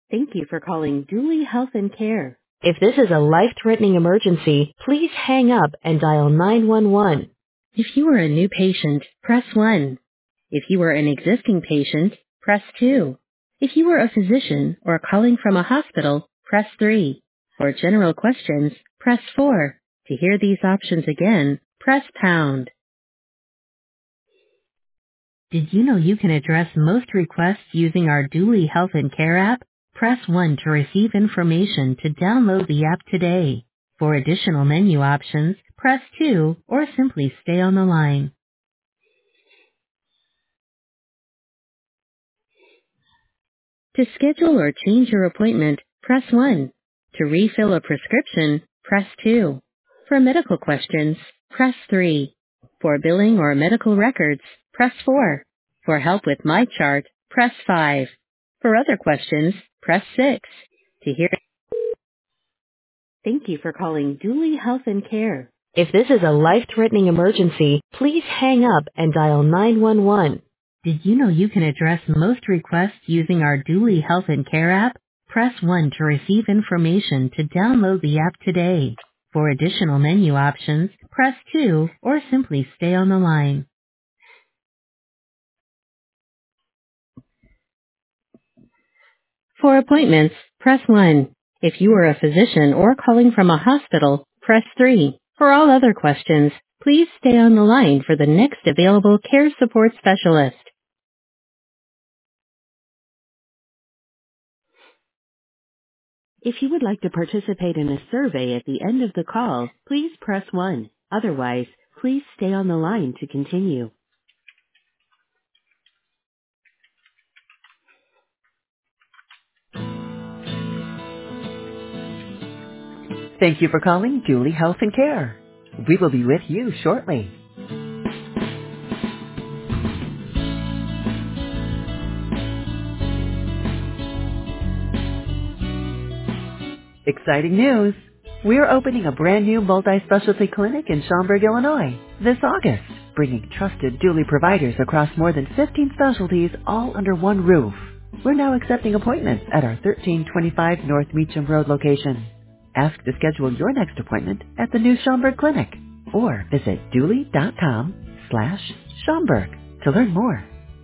Thank you for calling Dooley Health and Care. If this is a life-threatening emergency, please hang up and dial 911. If you are a new patient, press 1. If you are an existing patient, press 2. If you are a physician or calling from a hospital, press 3. For general questions, press 4. To hear these options again, press pound. Did you know you can address most requests using our Dooley Health and Care app? Press 1 to receive information to download the app today. For additional menu options, press 2 or simply stay on the line. To schedule or change your appointment, press 1. To refill a prescription, press 2. For medical questions, press 3. For billing or medical records, press 4. For help with MyChart, press 5. For other questions, press 6. To hear Thank you for calling Dooley Health and Care. If this is a life-threatening emergency, please hang up and dial 911. Did you know you can address most requests using our Dooley Health and Care app? Press 1 to receive information to download the app today. For additional menu options, press 2 or simply stay on the line. For appointments, press 1. If you are a physician or calling from a hospital, press 3. For all other questions, please stay on the line for the next available care support specialist. If you would like to participate in a survey at the end of the call, please press 1. Otherwise, please stay on the line to continue. Thank you for calling Dooley Health and Care. We will be with you shortly. Exciting news! We're opening a brand new multi-specialty clinic in Schaumburg, Illinois this August, bringing trusted Dooley providers across more than 15 specialties all under one roof. We're now accepting appointments at our 1325 North Meacham Road location. Ask to schedule your next appointment at the new Schaumburg Clinic or visit dooley.com/Schaumburg to learn more.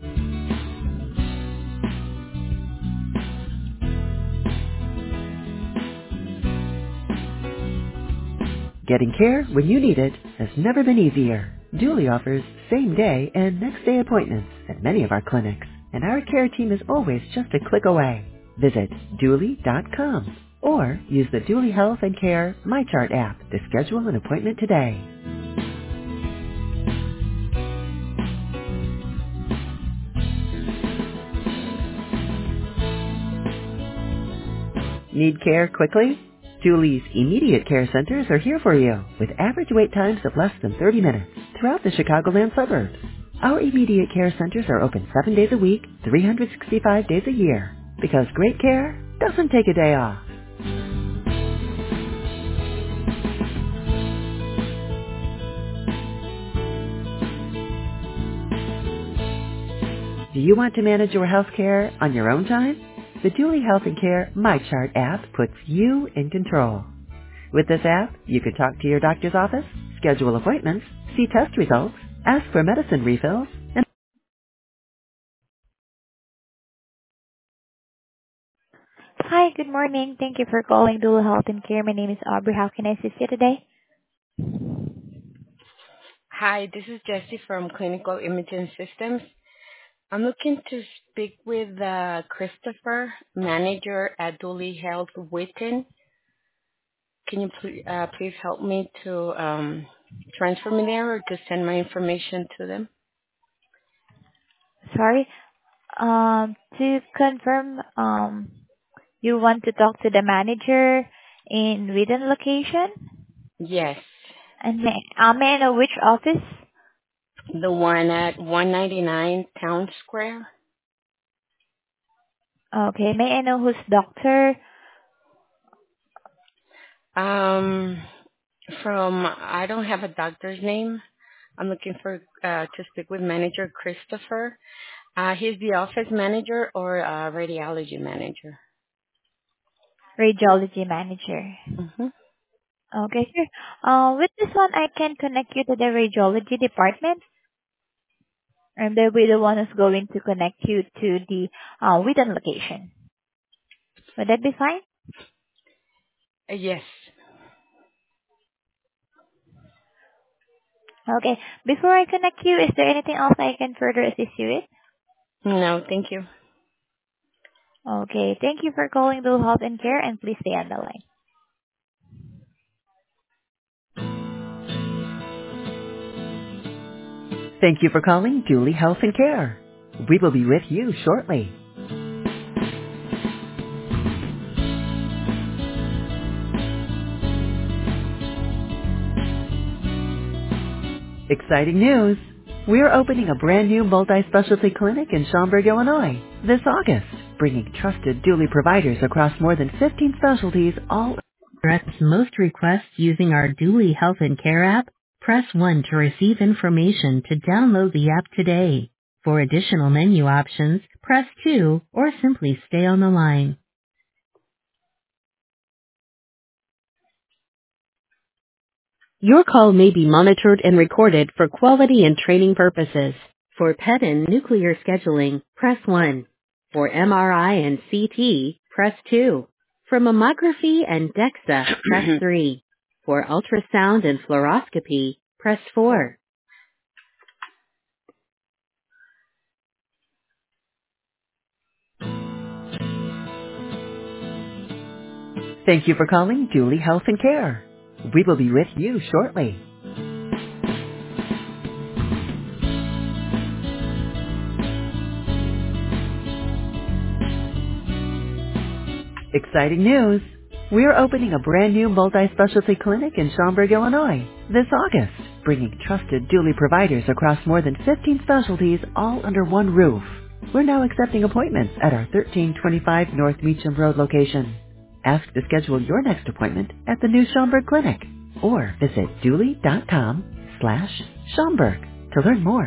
Getting care when you need it has never been easier. Dooley offers same-day and next-day appointments at many of our clinics, and our care team is always just a click away. Visit dooley.com or use the Dooley Health and Care MyChart app to schedule an appointment today. Need care quickly? Dooley's immediate care centers are here for you with average wait times of less than 30 minutes throughout the Chicagoland suburbs. Our immediate care centers are open 7 days a week, 365 days a year, because great care doesn't take a day off. Do you want to manage your health care on your own time? The Dooley Health and Care MyChart app puts you in control. With this app, you can talk to your doctor's office, schedule appointments, see test results, ask for medicine refills, and Hi, good morning. Thank you for calling Dual Health and Care. My name is Aubrey. How can I assist you today? Hi, this is Jessie from Clinical Imaging Systems. I'm looking to speak with Christopher, manager at Dooley Health Witten. Can you please help me to transfer me there or to send my information to them? Sorry. To confirm, you want to talk to the manager in Whedon location? Yes, And may I know which office? the one at 199 Town Square. Okay. May I know who's doctor? I don't have a doctor's name. I'm looking for to speak with manager Christopher. He's the office manager or radiology manager. Radiology manager. Mm-hmm. Okay, sure. With this one, I can connect you to the radiology department, and they'll be the one who's going to connect you to the Wheaton location. Would that be fine? Yes. Okay. Before I connect you, is there anything else I can further assist you with? No, thank you. Okay. Thank you for calling Blue Health and Care, and please stay on the line. Thank you for calling Julie Health and Care. We will be with you shortly. Exciting news! We're opening a brand new multi-specialty clinic in Schaumburg, Illinois this August, bringing trusted Dooley providers across more than 15 specialties all. Address most requests using our Dooley Health and Care app. Press 1 to receive information to download the app today. For additional menu options, press 2 or simply stay on the line. Your call may be monitored and recorded for quality and training purposes. For PET and nuclear scheduling, press 1. For MRI and CT, press 2. For mammography and DEXA, press 3. For ultrasound and fluoroscopy, press 4. Thank you for calling Julie Health and Care. We will be with you shortly. Exciting news! We're opening a brand new multi-specialty clinic in Schaumburg, Illinois this August, bringing trusted Dooley providers across more than 15 specialties all under one roof. We're now accepting appointments at our 1325 North Meacham Road location. Ask to schedule your next appointment at the new Schaumburg Clinic or visit dooley.com/Schaumburg to learn more.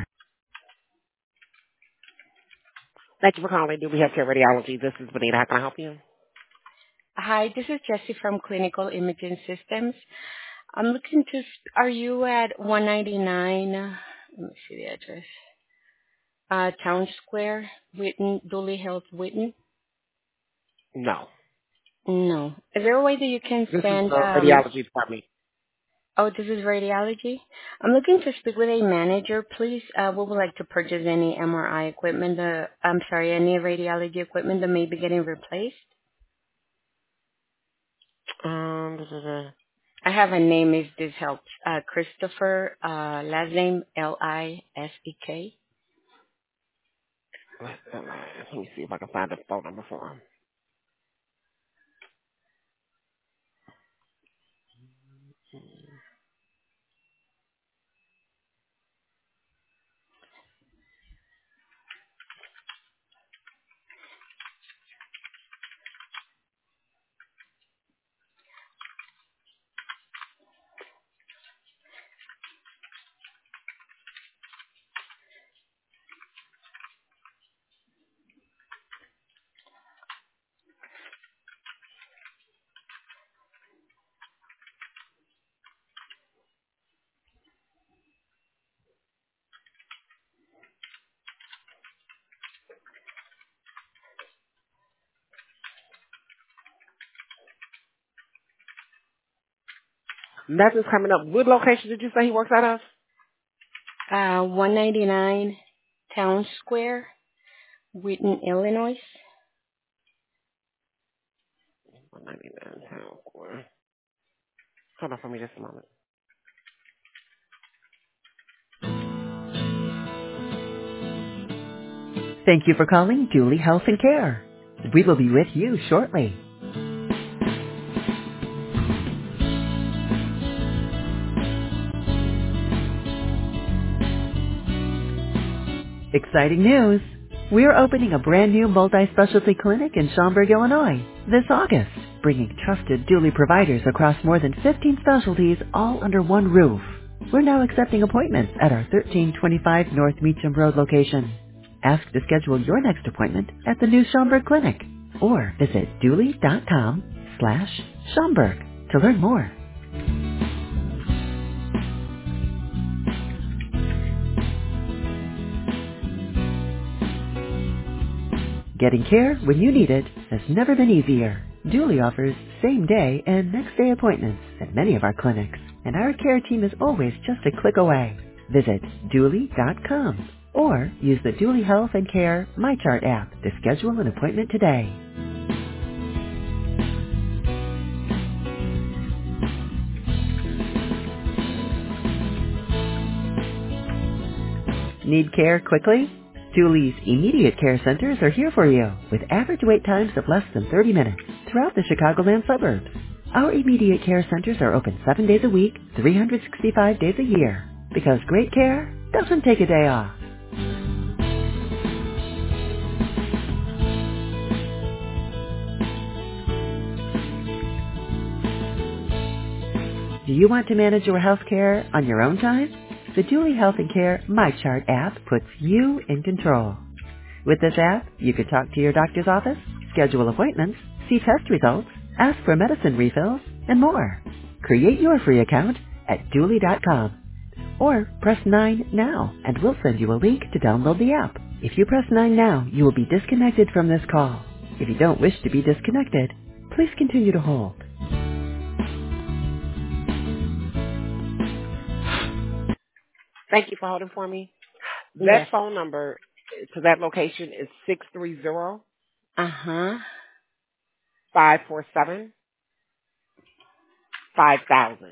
Thank you for calling Dooley Healthcare Radiology. This is Benita. How can I help you? Hi, this is Jessie from Clinical Imaging Systems. I'm looking to. Are you at 199? Let me see the address. Town Square, Wheaton, Dooley Health, Wheaton. No. No. Is there a way that you can This is send? the radiology department. Oh, this is radiology. I'm looking to speak with a manager, please. We would like to purchase any MRI equipment. Any radiology equipment that may be getting replaced. This is I have a name if this helps. Christopher, last name Lisek. let me see if I can find the phone number for him. Nothing's coming up. What location did you say he works out of? 199 Town Square, Wheaton, Illinois. 199 Town Square. Hold on for me just a moment. Thank you for calling Julie Health and Care. We will be with you shortly. Exciting news! We're opening a brand new multi-specialty clinic in Schaumburg, Illinois this August, bringing trusted Dooley providers across more than 15 specialties all under one roof. We're now accepting appointments at our 1325 North Meacham Road location. Ask to schedule your next appointment at the new Schaumburg Clinic or visit dooley.com/Schaumburg dooley.com/Schomburg to learn more. Getting care when you need it has never been easier. Dooley offers same-day and next-day appointments at many of our clinics, and our care team is always just a click away. Visit dooley.com or use the Dooley Health and Care MyChart app to schedule an appointment today. Need care quickly? Dooley's immediate care centers are here for you with average wait times of less than 30 minutes throughout the Chicagoland suburbs. Our immediate care centers are open 7 days a week, 365 days a year, because great care doesn't take a day off. Do you want to manage your health care on your own time? The Dooley Health and Care MyChart app puts you in control. With this app, you can talk to your doctor's office, schedule appointments, see test results, ask for medicine refills, and more. Create your free account at dooley.com or press 9 now and we'll send you a link to download the app. If you press 9 now, you will be disconnected from this call. If you don't wish to be disconnected, please continue to hold. Thank you for holding for me. Yes. That phone number to that location is 630 Uh-huh. 547 5000.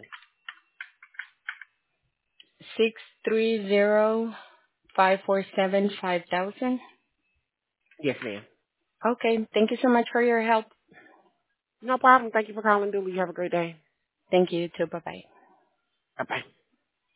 630-547-5000. Yes, ma'am. Okay. Thank you so much for your help. No problem. Thank you for calling, Dooley. You have a great day. Thank you too. Bye-bye. Bye-bye.